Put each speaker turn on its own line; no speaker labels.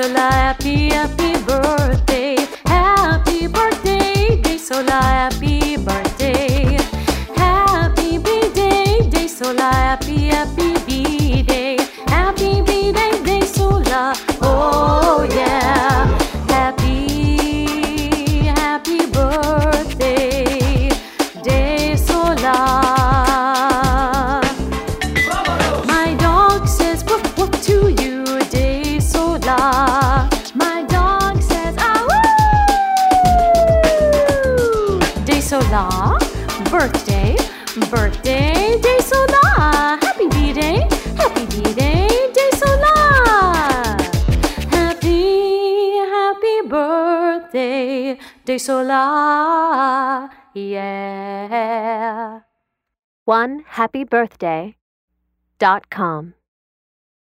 Sola, happy, happy birthday. Happy birthday, Day Sola, happy birthday. Happy B-Day, Day Sola, happy, happy B-Day. Happy B-Day, Day Sola, oh yeah. Happy, happy birthday, Day Sola. My dog says woof woof to you, Day Sola. My dog says ah woo. Day Sola, birthday, birthday, Day Sola. Happy B-Day, happy B-Day, Day Sola. Happy, happy birthday, Day Sola. Yeah.
OneHappyBirthday.com